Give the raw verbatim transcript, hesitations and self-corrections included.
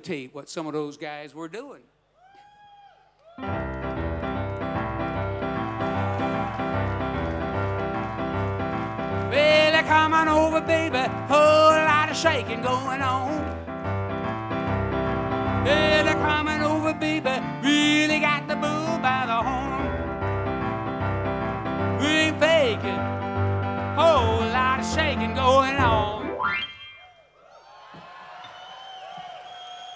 imitate what some of those guys were doing. Well, they're coming over, baby, whole lot of shaking going on. Well, they're coming over, baby, really got the bull by the horn. We ain't faking, whole lot of shaking going on.